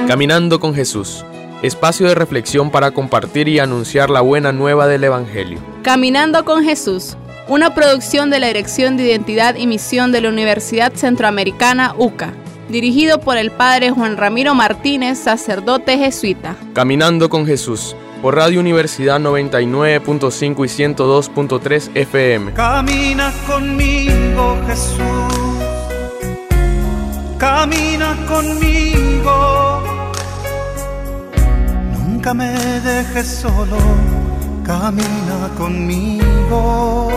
Caminando con Jesús, espacio de reflexión para compartir y anunciar la buena nueva del Evangelio. Caminando con Jesús, una producción de la Dirección de Identidad y Misión de la Universidad Centroamericana UCA, dirigido por el Padre Juan Ramiro Martínez, sacerdote jesuita. Caminando con Jesús, por Radio Universidad 99.5 y 102.3 FM. Camina conmigo, Jesús. Camina conmigo. Nunca me dejes solo. Camina conmigo.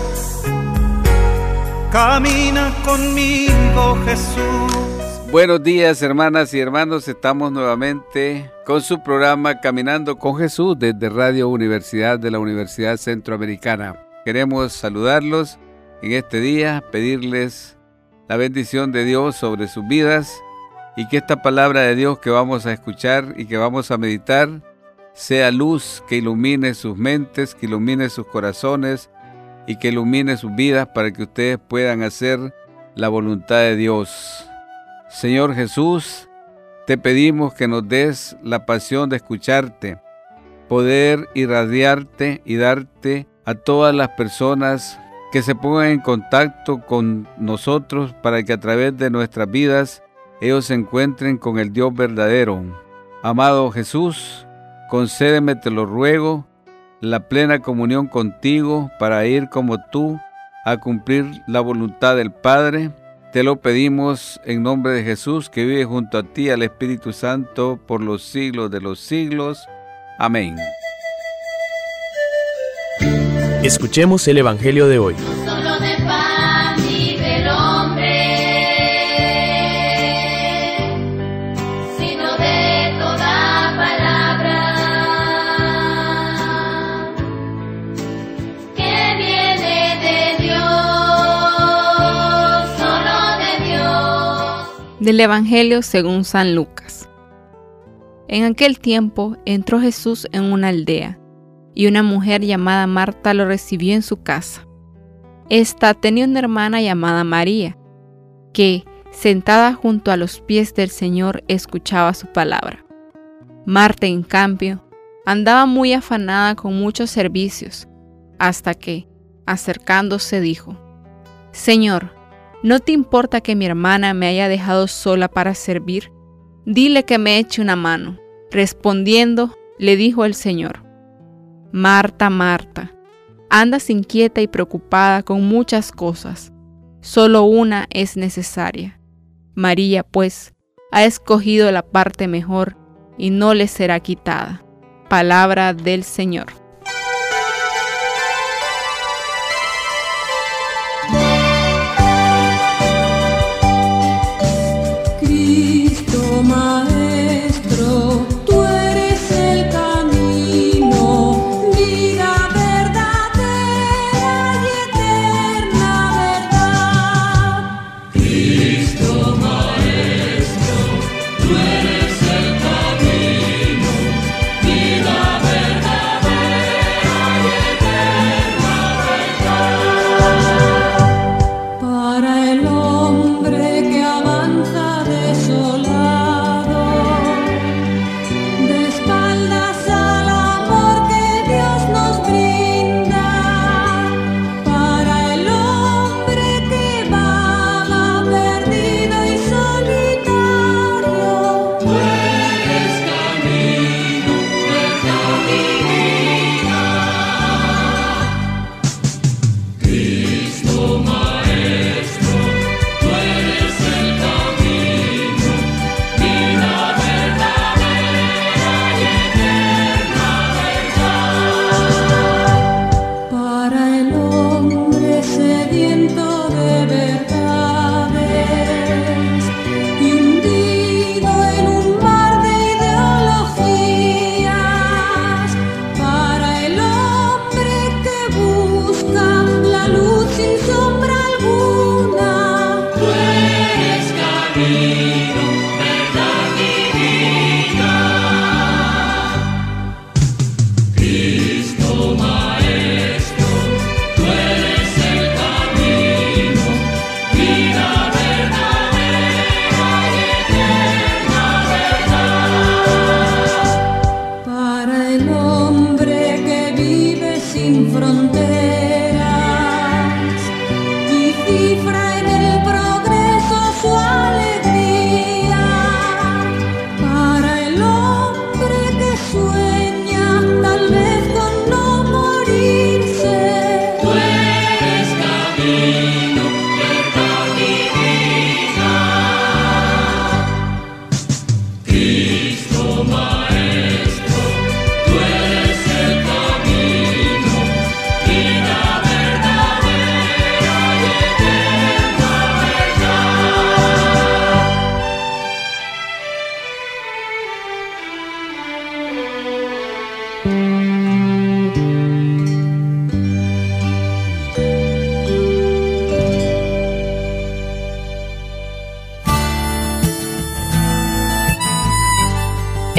Camina conmigo, Jesús. Buenos días, hermanas y hermanos. Estamos nuevamente con su programa Caminando con Jesús desde Radio Universidad de la Universidad Centroamericana. Queremos saludarlos en este día, pedirles la bendición de Dios sobre sus vidas y que esta palabra de Dios que vamos a escuchar y que vamos a meditar sea luz que ilumine sus mentes, que ilumine sus corazones y que ilumine sus vidas para que ustedes puedan hacer la voluntad de Dios. Señor Jesús, te pedimos que nos des la pasión de escucharte, poder irradiarte y darte a todas las personas que se pongan en contacto con nosotros para que a través de nuestras vidas ellos se encuentren con el Dios verdadero. Amado Jesús, concédeme, te lo ruego, la plena comunión contigo para ir como tú a cumplir la voluntad del Padre. Te lo pedimos en nombre de Jesús, que vive junto a ti, al Espíritu Santo, por los siglos de los siglos. Amén. Escuchemos el Evangelio de hoy. No solo de pan vive el hombre, sino de toda palabra que viene de Dios, solo de Dios. Del Evangelio según San Lucas. En aquel tiempo entró Jesús en una aldea, y una mujer llamada Marta lo recibió en su casa. Esta tenía una hermana llamada María, que, sentada junto a los pies del Señor, escuchaba su palabra. Marta, en cambio, andaba muy afanada con muchos servicios, hasta que, acercándose, dijo: «Señor, ¿no te importa que mi hermana me haya dejado sola para servir? Dile que me eche una mano». Respondiendo, le dijo el Señor: «Marta, Marta, andas inquieta y preocupada con muchas cosas. Solo una es necesaria. María, pues, ha escogido la parte mejor y no le será quitada». Palabra del Señor. Cristo Maestro, tú eres el camino, vida verdadera y eterna verdad. Cristo Maestro, tú eres el camino, vida verdadera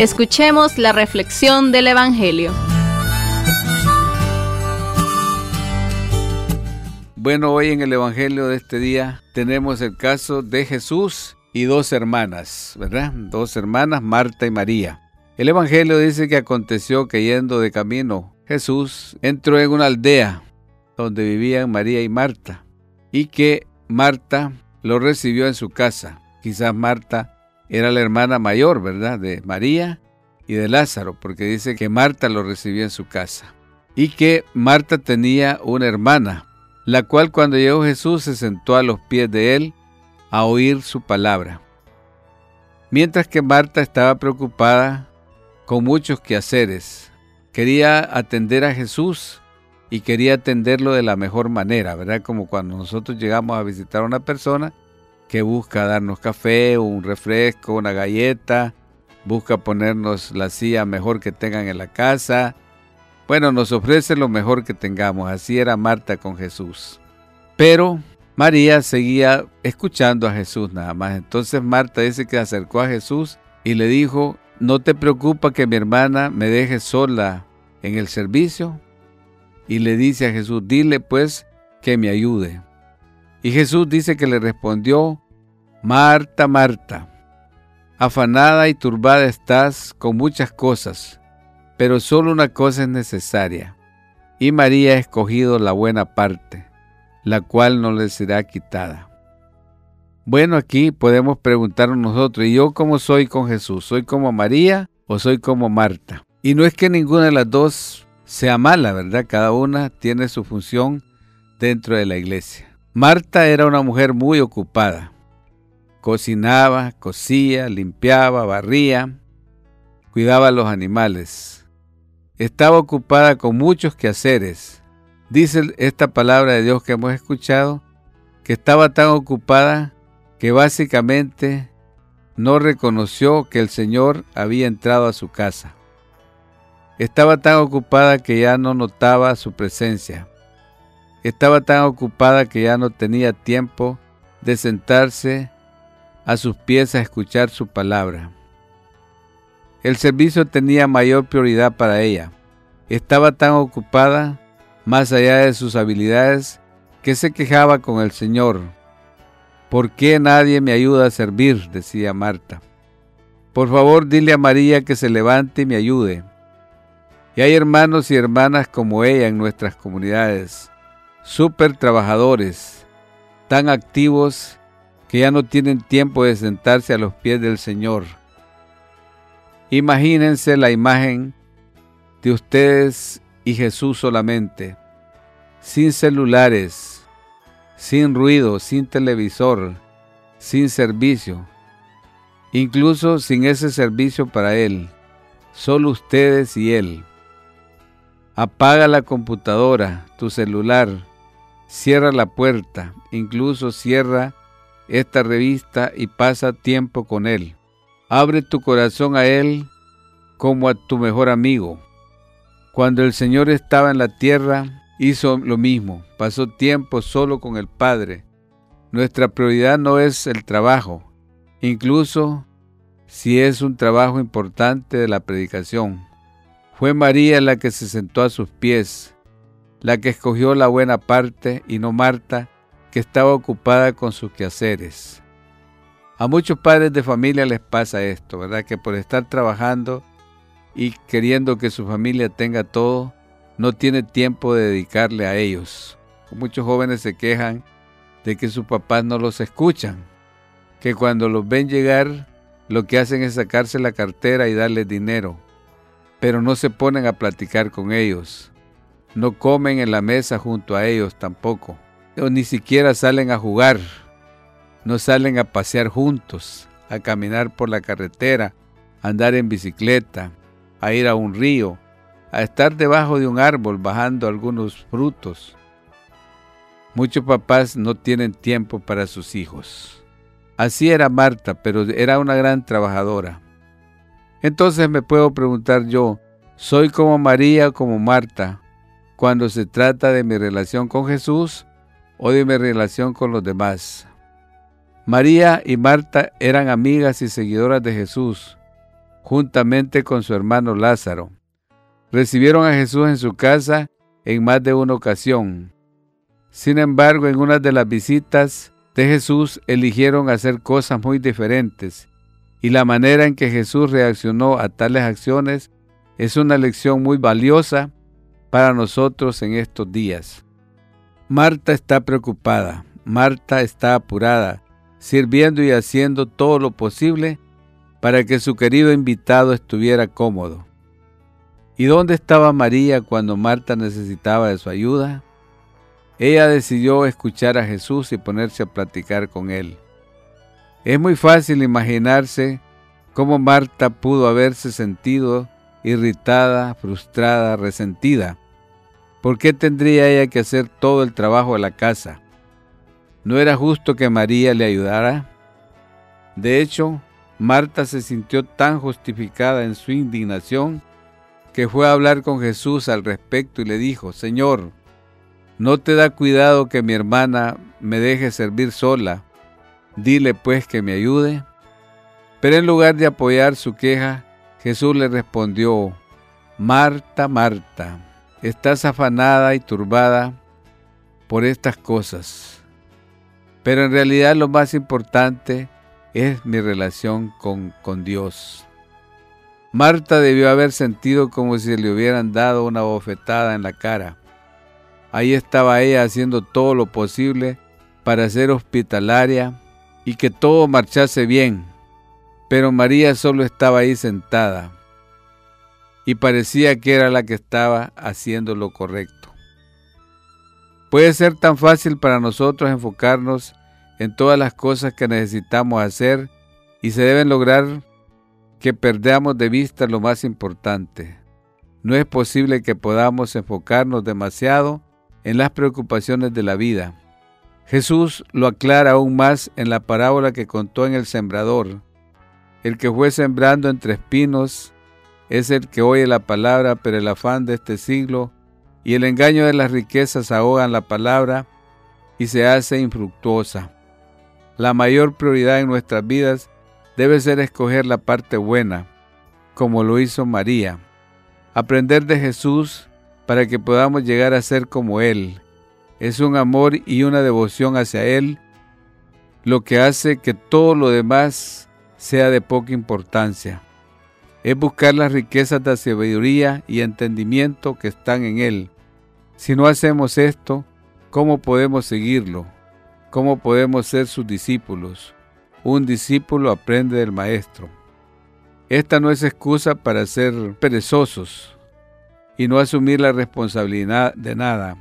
Escuchemos la reflexión del Evangelio. Bueno, hoy en el Evangelio de este día tenemos el caso de Jesús y dos hermanas, ¿verdad? Dos hermanas, Marta y María. El Evangelio dice que aconteció que yendo de camino, Jesús entró en una aldea donde vivían María y Marta, y que Marta lo recibió en su casa. Quizás Marta era la hermana mayor, ¿verdad?, de María y de Lázaro, porque dice que Marta lo recibió en su casa. Y que Marta tenía una hermana, la cual cuando llegó Jesús se sentó a los pies de él a oír su palabra. Mientras que Marta estaba preocupada con muchos quehaceres, quería atender a Jesús y quería atenderlo de la mejor manera, ¿verdad? Como cuando nosotros llegamos a visitar a una persona que busca darnos café, un refresco, una galleta, busca ponernos la silla mejor que tengan en la casa. Bueno, nos ofrece lo mejor que tengamos. Así era Marta con Jesús. Pero María seguía escuchando a Jesús nada más. Entonces Marta dice que acercó a Jesús y le dijo: ¿no te preocupa que mi hermana me deje sola en el servicio? Y le dice a Jesús: dile pues que me ayude. Y Jesús dice que le respondió: Marta, Marta, afanada y turbada estás con muchas cosas, pero solo una cosa es necesaria. Y María ha escogido la buena parte, la cual no le será quitada. Bueno, aquí podemos preguntarnos nosotros: ¿y yo cómo soy con Jesús? ¿Soy como María o soy como Marta? Y no es que ninguna de las dos sea mala, ¿verdad? Cada una tiene su función dentro de la iglesia. Marta era una mujer muy ocupada. Cocinaba, cosía, limpiaba, barría, cuidaba a los animales. Estaba ocupada con muchos quehaceres. Dice esta palabra de Dios que hemos escuchado, que estaba tan ocupada que básicamente no reconoció que el Señor había entrado a su casa. Estaba tan ocupada que ya no notaba su presencia. Estaba tan ocupada que ya no tenía tiempo de sentarse a sus pies a escuchar su palabra. El servicio tenía mayor prioridad para ella. Estaba tan ocupada, más allá de sus habilidades, que se quejaba con el Señor. ¿Por qué nadie me ayuda a servir?, decía Marta. Por favor, dile a María que se levante y me ayude. Y hay hermanos y hermanas como ella en nuestras comunidades, súper trabajadores, tan activos que ya no tienen tiempo de sentarse a los pies del Señor. Imagínense la imagen de ustedes y Jesús solamente, sin celulares, sin ruido, sin televisor, sin servicio, incluso sin ese servicio para Él, solo ustedes y Él. Apaga la computadora, tu celular, cierra la puerta, incluso cierra esta revista y pasa tiempo con Él. Abre tu corazón a Él como a tu mejor amigo. Cuando el Señor estaba en la tierra, hizo lo mismo. Pasó tiempo solo con el Padre. Nuestra prioridad no es el trabajo, incluso si es un trabajo importante de la predicación. Fue María la que se sentó a sus pies, la que escogió la buena parte y no Marta, que estaba ocupada con sus quehaceres. A muchos padres de familia les pasa esto, ¿verdad? Que por estar trabajando y queriendo que su familia tenga todo, no tiene tiempo de dedicarle a ellos. Muchos jóvenes se quejan de que sus papás no los escuchan, que cuando los ven llegar, lo que hacen es sacarse la cartera y darles dinero, pero no se ponen a platicar con ellos. No comen en la mesa junto a ellos tampoco. O ni siquiera salen a jugar, no salen a pasear juntos, a caminar por la carretera, a andar en bicicleta, a ir a un río, a estar debajo de un árbol bajando algunos frutos. Muchos papás no tienen tiempo para sus hijos. Así era Marta, pero era una gran trabajadora. Entonces me puedo preguntar yo, ¿soy como María o como Marta cuando se trata de mi relación con Jesús o de mi relación con los demás? María y Marta eran amigas y seguidoras de Jesús, juntamente con su hermano Lázaro. Recibieron a Jesús en su casa en más de una ocasión. Sin embargo, en una de las visitas de Jesús eligieron hacer cosas muy diferentes, y la manera en que Jesús reaccionó a tales acciones es una lección muy valiosa para nosotros en estos días. Marta está preocupada, Marta está apurada, sirviendo y haciendo todo lo posible para que su querido invitado estuviera cómodo. ¿Y dónde estaba María cuando Marta necesitaba de su ayuda? Ella decidió escuchar a Jesús y ponerse a platicar con él. Es muy fácil imaginarse cómo Marta pudo haberse sentido irritada, frustrada, resentida. ¿Por qué tendría ella que hacer todo el trabajo de la casa? ¿No era justo que María le ayudara? De hecho, Marta se sintió tan justificada en su indignación que fue a hablar con Jesús al respecto y le dijo: Señor, ¿no te da cuidado que mi hermana me deje servir sola? Dile pues que me ayude. Pero en lugar de apoyar su queja, Jesús le respondió: Marta, Marta, estás afanada y turbada por estas cosas, pero en realidad lo más importante es mi relación con Dios. Marta debió haber sentido como si le hubieran dado una bofetada en la cara. Ahí estaba ella haciendo todo lo posible para ser hospitalaria y que todo marchase bien, pero María solo estaba ahí sentada y parecía que era la que estaba haciendo lo correcto. Puede ser tan fácil para nosotros enfocarnos en todas las cosas que necesitamos hacer y se deben lograr que perdamos de vista lo más importante. No es posible que podamos enfocarnos demasiado en las preocupaciones de la vida. Jesús lo aclara aún más en la parábola que contó en el sembrador. El que fue sembrando entre espinos es el que oye la palabra, pero el afán de este siglo y el engaño de las riquezas ahogan la palabra y se hace infructuosa. La mayor prioridad en nuestras vidas debe ser escoger la parte buena, como lo hizo María. Aprender de Jesús para que podamos llegar a ser como Él. Es un amor y una devoción hacia Él lo que hace que todo lo demás sea de poca importancia. Es buscar las riquezas de sabiduría y entendimiento que están en Él. Si no hacemos esto, ¿cómo podemos seguirlo? ¿Cómo podemos ser sus discípulos? Un discípulo aprende del Maestro. Esta no es excusa para ser perezosos y no asumir la responsabilidad de nada.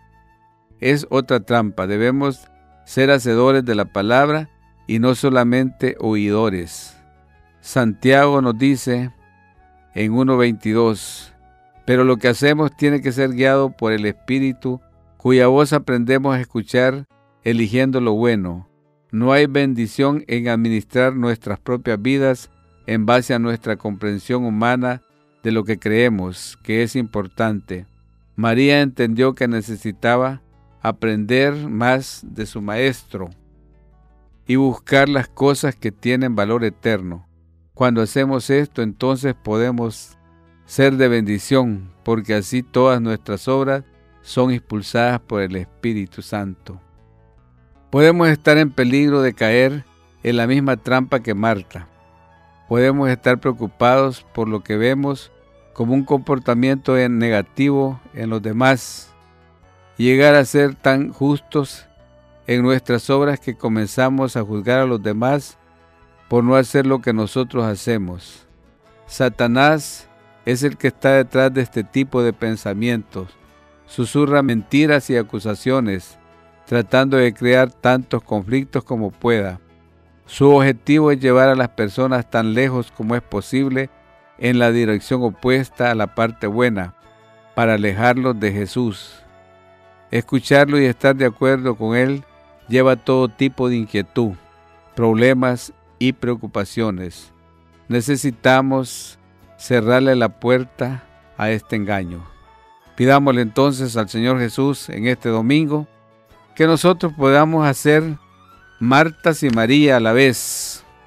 Es otra trampa. Debemos ser hacedores de la palabra y no solamente oidores. Santiago nos dice en 1:22, pero lo que hacemos tiene que ser guiado por el Espíritu, cuya voz aprendemos a escuchar eligiendo lo bueno. No hay bendición en administrar nuestras propias vidas en base a nuestra comprensión humana de lo que creemos que es importante. María entendió que necesitaba aprender más de su Maestro y buscar las cosas que tienen valor eterno. Cuando hacemos esto, entonces podemos ser de bendición, porque así todas nuestras obras son impulsadas por el Espíritu Santo. Podemos estar en peligro de caer en la misma trampa que Marta. Podemos estar preocupados por lo que vemos como un comportamiento negativo en los demás y llegar a ser tan justos en nuestras obras que comenzamos a juzgar a los demás por no hacer lo que nosotros hacemos. Satanás es el que está detrás de este tipo de pensamientos. Susurra mentiras y acusaciones, tratando de crear tantos conflictos como pueda. Su objetivo es llevar a las personas tan lejos como es posible en la dirección opuesta a la parte buena, para alejarlos de Jesús. Escucharlo y estar de acuerdo con Él lleva todo tipo de inquietud, problemas y preocupaciones. Necesitamos cerrarle la puerta a este engaño. Pidámosle entonces al Señor Jesús en este domingo que nosotros podamos hacer Martas y María a la vez.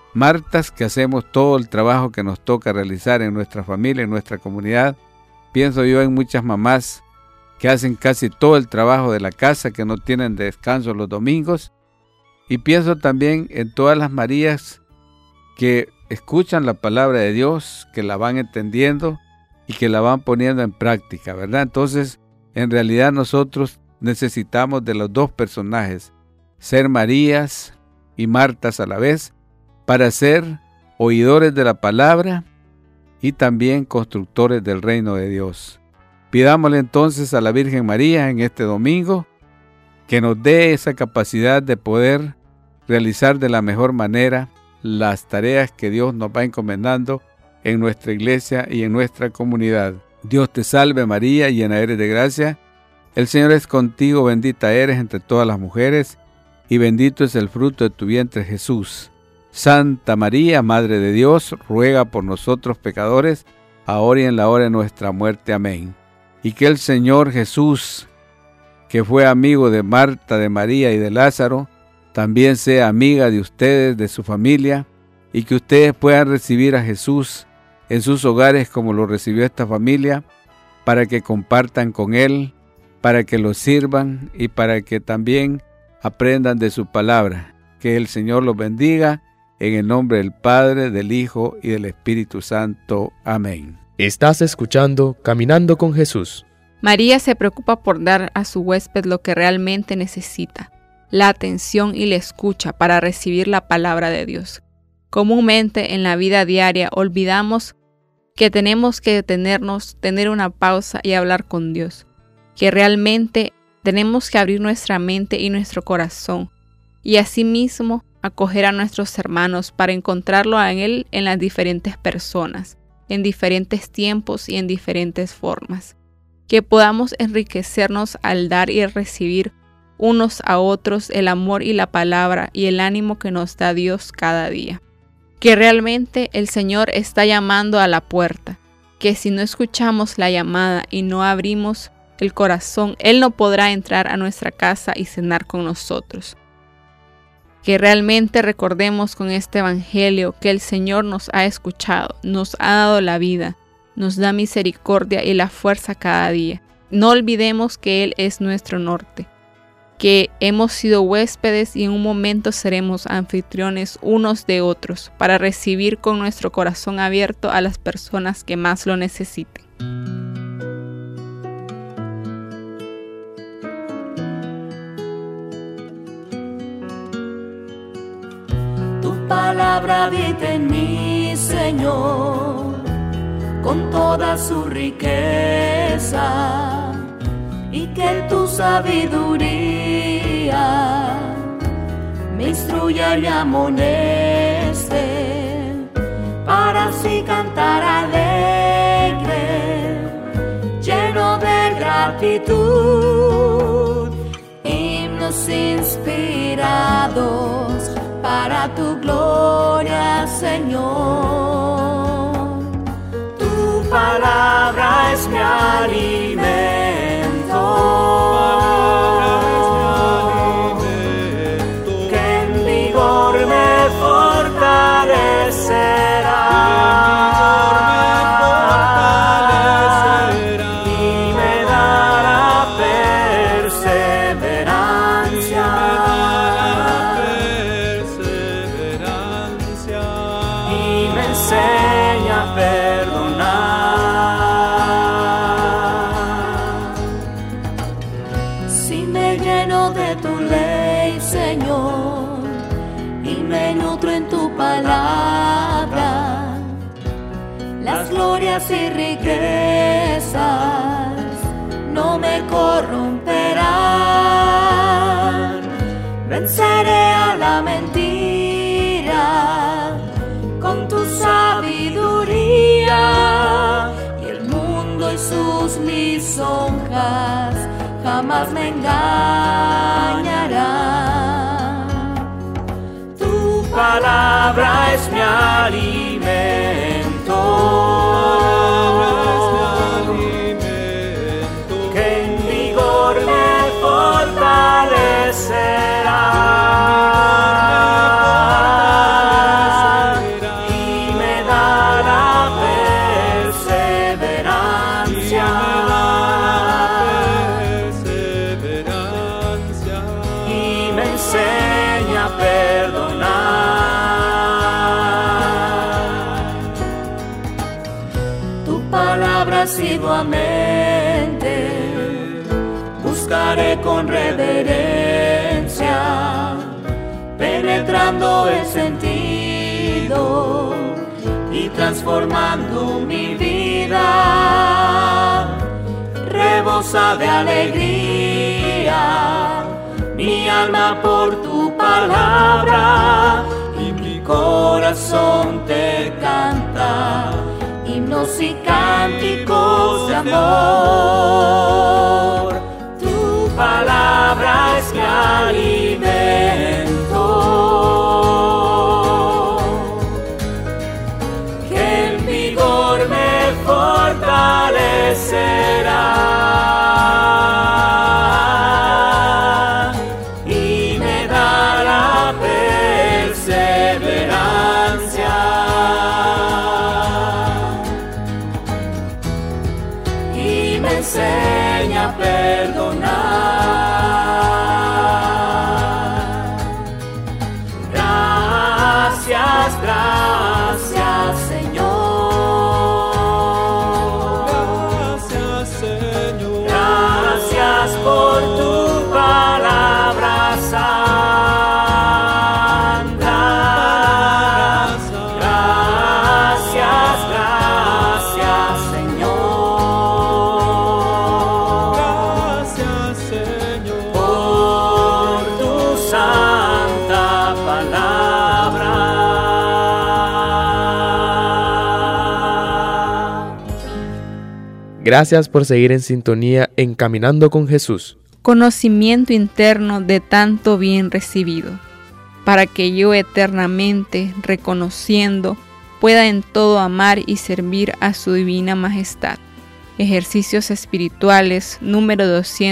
Martas que hacemos todo el trabajo que nos toca realizar en nuestra familia, en nuestra comunidad. Pienso yo en muchas mamás que hacen casi todo el trabajo de la casa, que no tienen descanso los domingos. Y pienso también en todas las Marías que escuchan la palabra de Dios, que la van entendiendo y que la van poniendo en práctica, ¿verdad? Entonces, en realidad nosotros necesitamos de los dos personajes, ser Marías y Martas a la vez, para ser oidores de la palabra y también constructores del reino de Dios. Pidámosle entonces a la Virgen María en este domingo que nos dé esa capacidad de poder realizar de la mejor manera las tareas que Dios nos va encomendando en nuestra iglesia y en nuestra comunidad. Dios te salve María, llena eres de gracia. El Señor es contigo, bendita eres entre todas las mujeres, y bendito es el fruto de tu vientre Jesús. Santa María, Madre de Dios, ruega por nosotros pecadores, ahora y en la hora de nuestra muerte. Amén. Y que el Señor Jesús, que fue amigo de Marta, de María y de Lázaro, también sea amiga de ustedes, de su familia, y que ustedes puedan recibir a Jesús en sus hogares como lo recibió esta familia, para que compartan con Él, para que lo sirvan y para que también aprendan de su palabra. Que el Señor los bendiga en el nombre del Padre, del Hijo y del Espíritu Santo. Amén. Estás escuchando Caminando con Jesús. María se preocupa por dar a su huésped lo que realmente necesita, la atención y la escucha para recibir la palabra de Dios. Comúnmente en la vida diaria olvidamos que tenemos que detenernos, tener una pausa y hablar con Dios, que realmente tenemos que abrir nuestra mente y nuestro corazón y asimismo acoger a nuestros hermanos para encontrarlo a Él en las diferentes personas, en diferentes tiempos y en diferentes formas. Que podamos enriquecernos al dar y recibir unos a otros el amor y la palabra y el ánimo que nos da Dios cada día. Que realmente el Señor está llamando a la puerta, que si no escuchamos la llamada y no abrimos el corazón, Él no podrá entrar a nuestra casa y cenar con nosotros. Que realmente recordemos con este evangelio que el Señor nos ha escuchado, nos ha dado la vida, nos da misericordia y la fuerza cada día. No olvidemos que Él es nuestro norte, que hemos sido huéspedes y en un momento seremos anfitriones unos de otros para recibir con nuestro corazón abierto a las personas que más lo necesiten. Palabra habita en mí, Señor, con toda su riqueza, y que tu sabiduría me instruya y amoneste, para así cantar alegre, lleno de gratitud, himnos inspirados para tu gloria, Señor. Tu palabra es mi alimento, que en vigor me fortalecerá y me dará perseverancia y me enseña a perdonar. Si me lleno de tu ley, Señor, y me nutro en tu palabra, las glorias y riquezas no me corromperán. Venceré a la mentira con tu sabiduría, y el mundo y sus lisonjas jamás me engañarán. Tu palabra es mi alimento, que en vigor me fortalecerá asiduamente, buscaré con reverencia, penetrando el sentido y transformando mi vida. Rebosa de alegría mi alma por tu palabra, y mi corazón te canta himnos y cánticos de amor. Tu palabra es mi alimento, que en vigor me fortalecerá y me dará perseverancia y me enseña a perdonar. Gracias, gracias, Señor. Gracias, Señor. Gracias por tu palabra santa. Gracias, gracias, Señor. Gracias, Señor. Por tu santa palabra. Gracias por seguir en sintonía en Caminando con Jesús. Conocimiento interno de tanto bien recibido, para que yo eternamente, reconociendo, pueda en todo amar y servir a su divina majestad. Ejercicios espirituales número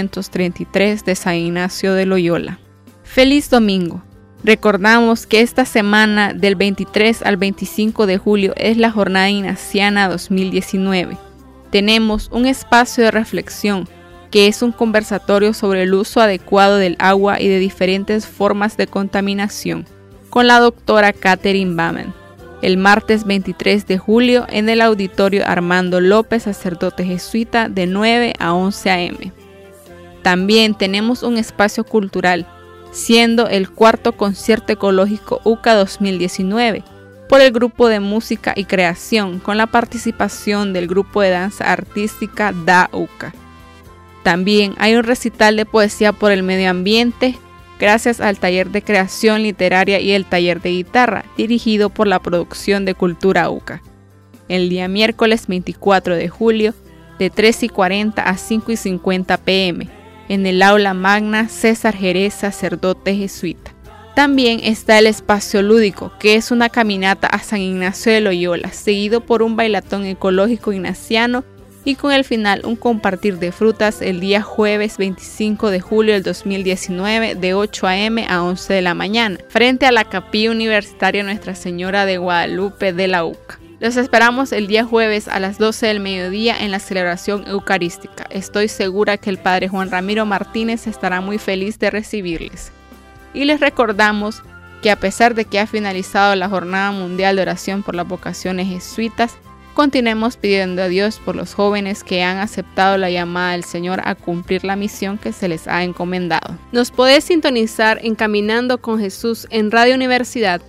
233 de San Ignacio de Loyola. ¡Feliz domingo! Recordamos que esta semana del 23 al 25 de julio es la Jornada Ignaciana 2019. Tenemos un espacio de reflexión, que es un conversatorio sobre el uso adecuado del agua y de diferentes formas de contaminación, con la doctora Catherine Bamen, el martes 23 de julio en el Auditorio Armando López, sacerdote jesuita, de 9 a 11 a.m. También tenemos un espacio cultural, siendo el cuarto concierto ecológico UCA 2019, por el Grupo de Música y Creación, con la participación del Grupo de Danza Artística DA UCA. También hay un recital de poesía por el medio ambiente, gracias al taller de creación literaria y el taller de guitarra, dirigido por la producción de Cultura UCA. El día miércoles 24 de julio, de 3:40 a 5:50 p.m., en el aula magna César Jerez, sacerdote jesuita. También está el espacio lúdico, que es una caminata a San Ignacio de Loyola, seguido por un bailatón ecológico ignaciano y con el final un compartir de frutas el día jueves 25 de julio del 2019 de 8 a.m. a 11 de la mañana, frente a la Capilla Universitaria Nuestra Señora de Guadalupe de la UCA. Los esperamos el día jueves a las 12 del mediodía en la celebración eucarística. Estoy segura que el Padre Juan Ramiro Martínez estará muy feliz de recibirles. Y les recordamos que a pesar de que ha finalizado la Jornada Mundial de Oración por las Vocaciones Jesuitas, continuemos pidiendo a Dios por los jóvenes que han aceptado la llamada del Señor a cumplir la misión que se les ha encomendado. Nos podés sintonizar en Caminando con Jesús en Radio Universidad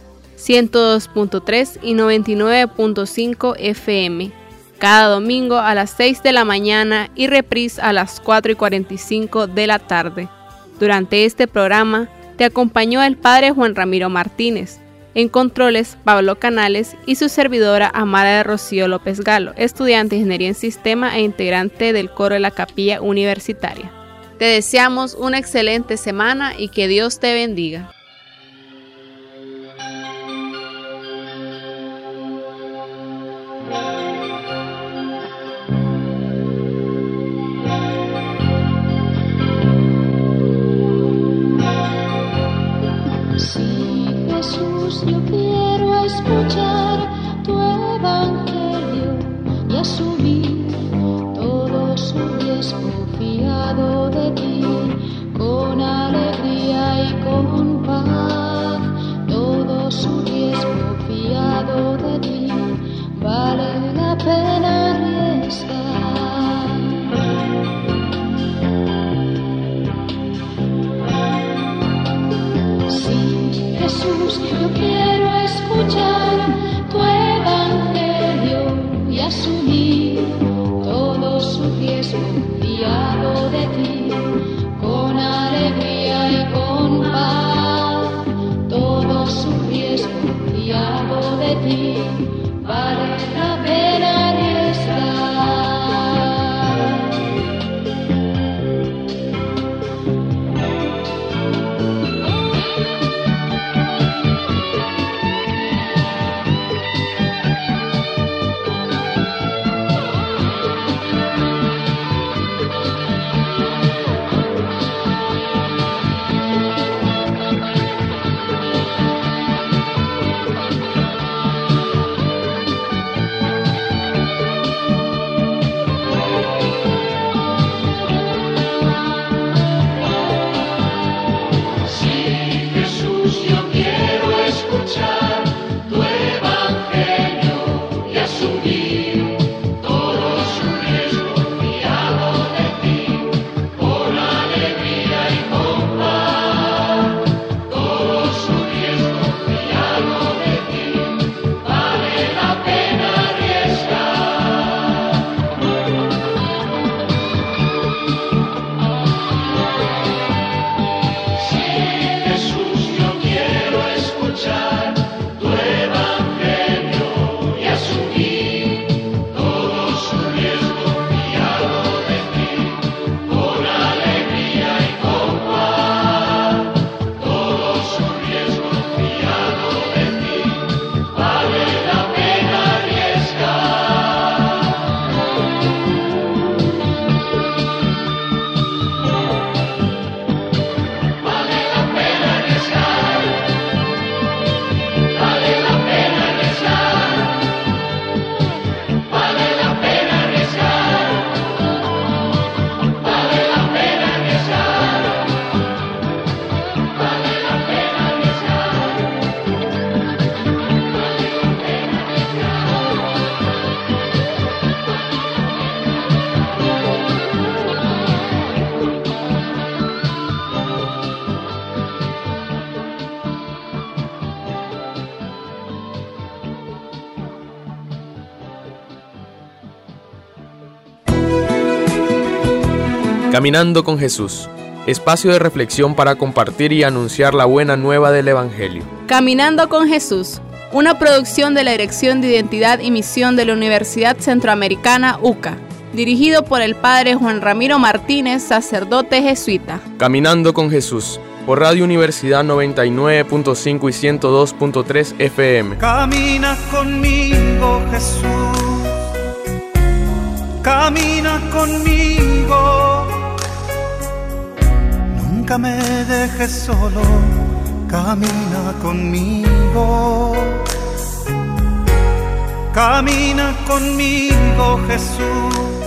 102.3 y 99.5 FM, cada domingo a las 6 de la mañana y reprise a las 4:45 de la tarde. Durante este programa te acompañó el Padre Juan Ramiro Martínez. En controles, Pablo Canales y su servidora Amara de Rocío López Galo, estudiante de Ingeniería en Sistema e integrante del coro de la Capilla Universitaria. Te deseamos una excelente semana y que Dios te bendiga. Yo quiero escuchar tu evangelio y asumir todo su riesgo fiado de ti, con alegría y con paz. vale la pena arriesgar. Caminando con Jesús, espacio de reflexión para compartir y anunciar la buena nueva del Evangelio. Caminando con Jesús, una producción de la Dirección de Identidad y Misión de la Universidad Centroamericana UCA, dirigido por el Padre Juan Ramiro Martínez, sacerdote jesuita. Caminando con Jesús, por Radio Universidad 99.5 y 102.3 FM. Camina conmigo, Jesús. Camina conmigo. Nunca me dejes solo. Camina conmigo. Camina conmigo, Jesús.